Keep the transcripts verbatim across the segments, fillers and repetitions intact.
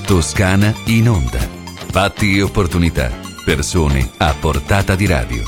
Toscana in onda. Fatti e opportunità. Persone a portata di radio.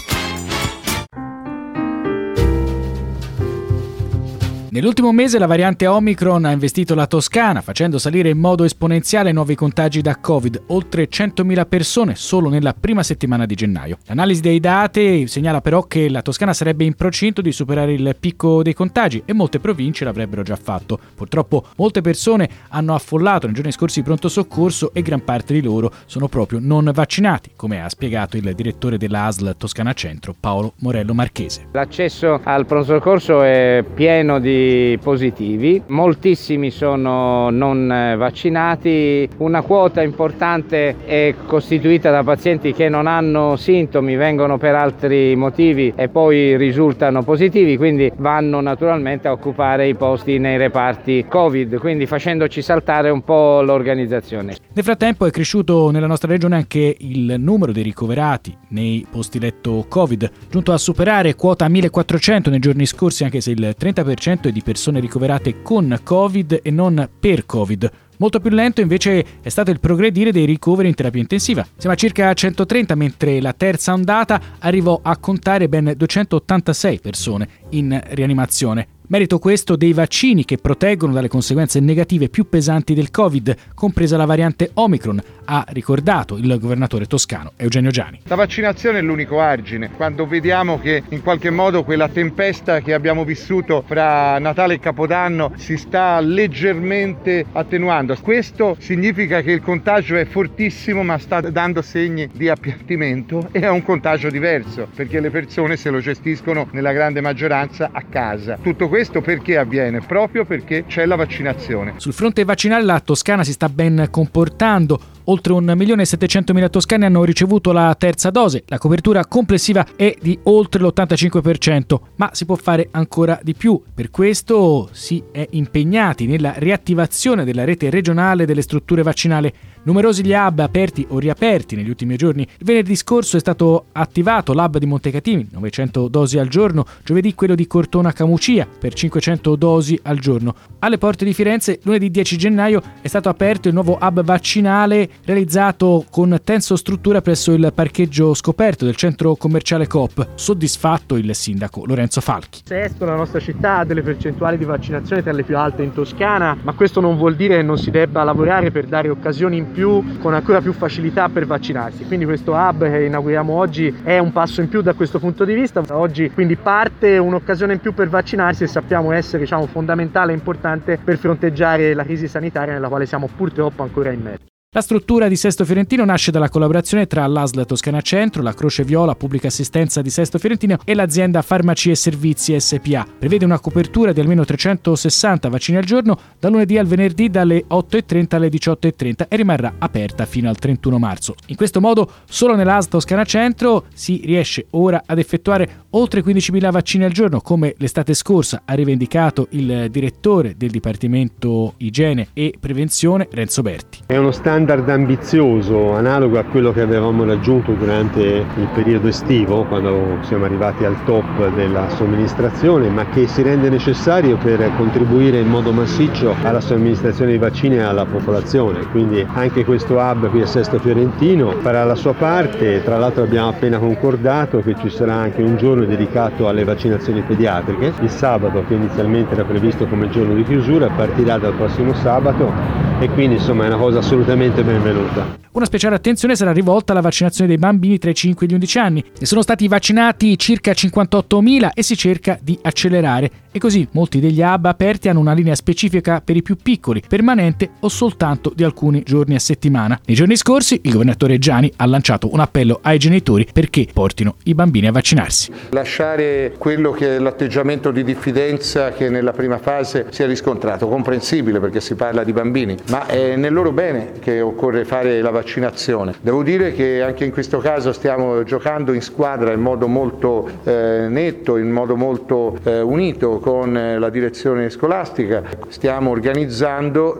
Nell'ultimo mese la variante Omicron ha investito la Toscana, facendo salire in modo esponenziale nuovi contagi da Covid, oltre centomila persone solo nella prima settimana di gennaio. L'analisi dei dati segnala però che la Toscana sarebbe in procinto di superare il picco dei contagi e molte province l'avrebbero già fatto. Purtroppo molte persone hanno affollato nei giorni scorsi il pronto soccorso e gran parte di loro sono proprio non vaccinati, come ha spiegato il direttore della A S L Toscana Centro, Paolo Morello Marchese. L'accesso al pronto soccorso è pieno di positivi, moltissimi sono non vaccinati, una quota importante è costituita da pazienti che non hanno sintomi, vengono per altri motivi e poi risultano positivi, quindi vanno naturalmente a occupare i posti nei reparti Covid, quindi facendoci saltare un po' l'organizzazione. Nel frattempo è cresciuto nella nostra regione anche il numero dei ricoverati nei posti letto Covid, giunto a superare quota millequattrocento nei giorni scorsi, anche se il trenta per cento è di persone ricoverate con Covid e non per Covid. Molto più lento invece è stato il progredire dei ricoveri in terapia intensiva. Siamo a circa centotrenta, mentre la terza ondata arrivò a contare ben duecentottantasei persone in rianimazione. Merito questo dei vaccini che proteggono dalle conseguenze negative più pesanti del Covid, compresa la variante Omicron, ha ricordato il governatore toscano Eugenio Giani. La vaccinazione è l'unico argine. Quando vediamo che in qualche modo quella tempesta che abbiamo vissuto fra Natale e Capodanno si sta leggermente attenuando, questo significa che il contagio è fortissimo ma sta dando segni di appiattimento e è un contagio diverso, perché le persone se lo gestiscono nella grande maggioranza a casa. Tutto questo Questo perché avviene? Proprio perché c'è la vaccinazione. Sul fronte vaccinale la Toscana si sta ben comportando. Oltre un milione e settecentomila toscani hanno ricevuto la terza dose. La copertura complessiva è di oltre l'ottantacinque per cento, ma si può fare ancora di più. Per questo si è impegnati nella riattivazione della rete regionale delle strutture vaccinali. Numerosi gli hub aperti o riaperti negli ultimi giorni. Il venerdì scorso è stato attivato l'hub di Montecatini, novecento dosi al giorno, giovedì quello di Cortona Camucia per cinquecento dosi al giorno. Alle porte di Firenze, lunedì dieci gennaio, è stato aperto il nuovo hub vaccinale realizzato con Tenso Struttura presso il parcheggio scoperto del centro commerciale Coop. Soddisfatto il sindaco Lorenzo Falchi. Sesto, la nostra città ha delle percentuali di vaccinazione tra le più alte in Toscana, ma questo non vuol dire che non si debba lavorare per dare occasioni in più con ancora più facilità per vaccinarsi. Quindi questo hub che inauguriamo oggi è un passo in più da questo punto di vista. Oggi quindi parte un'occasione in più per vaccinarsi e sappiamo essere, diciamo, fondamentale e importante per fronteggiare la crisi sanitaria nella quale siamo purtroppo ancora immersi. La struttura di Sesto Fiorentino nasce dalla collaborazione tra l'A S L Toscana Centro, la Croce Viola Pubblica Assistenza di Sesto Fiorentino e l'azienda Farmacie e Servizi S P A. Prevede una copertura di almeno trecentosessanta vaccini al giorno da lunedì al venerdì dalle otto e trenta alle diciotto e trenta e rimarrà aperta fino al trentuno marzo. In questo modo solo nell'A S L Toscana Centro si riesce ora ad effettuare oltre quindicimila vaccini al giorno, come l'estate scorsa ha rivendicato il direttore del Dipartimento Igiene e Prevenzione Renzo Berti. È uno standard ambizioso, analogo a quello che avevamo raggiunto durante il periodo estivo, quando siamo arrivati al top della somministrazione, ma che si rende necessario per contribuire in modo massiccio alla somministrazione di vaccini alla popolazione. Quindi anche questo hub qui a Sesto Fiorentino farà la sua parte. Tra l'altro abbiamo appena concordato che ci sarà anche un giorno dedicato alle vaccinazioni pediatriche. Il sabato, che inizialmente era previsto come giorno di chiusura, partirà dal prossimo sabato e quindi insomma è una cosa assolutamente benvenuta. Una speciale attenzione sarà rivolta alla vaccinazione dei bambini tra i cinque e gli undici anni. Ne sono stati vaccinati circa cinquantottomila e si cerca di accelerare. E così molti degli hub aperti hanno una linea specifica per i più piccoli, permanente o soltanto di alcuni giorni a settimana. Nei giorni scorsi il governatore Giani ha lanciato un appello ai genitori perché portino i bambini a vaccinarsi. Lasciare quello che è l'atteggiamento di diffidenza che nella prima fase si è riscontrato, comprensibile perché si parla di bambini, ma è nel loro bene che occorre fare la vaccinazione. Devo dire che anche in questo caso stiamo giocando in squadra in modo molto eh, netto, in modo molto eh, unito con la direzione scolastica. Stiamo organizzando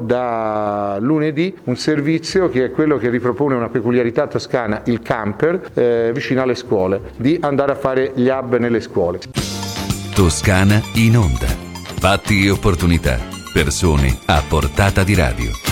da lunedì un servizio che è quello che ripropone una peculiarità toscana, il camper, eh, vicino alle scuole, di andare a fare gli hub nelle scuole. Toscana in onda. Fatti e opportunità. Persone a portata di radio.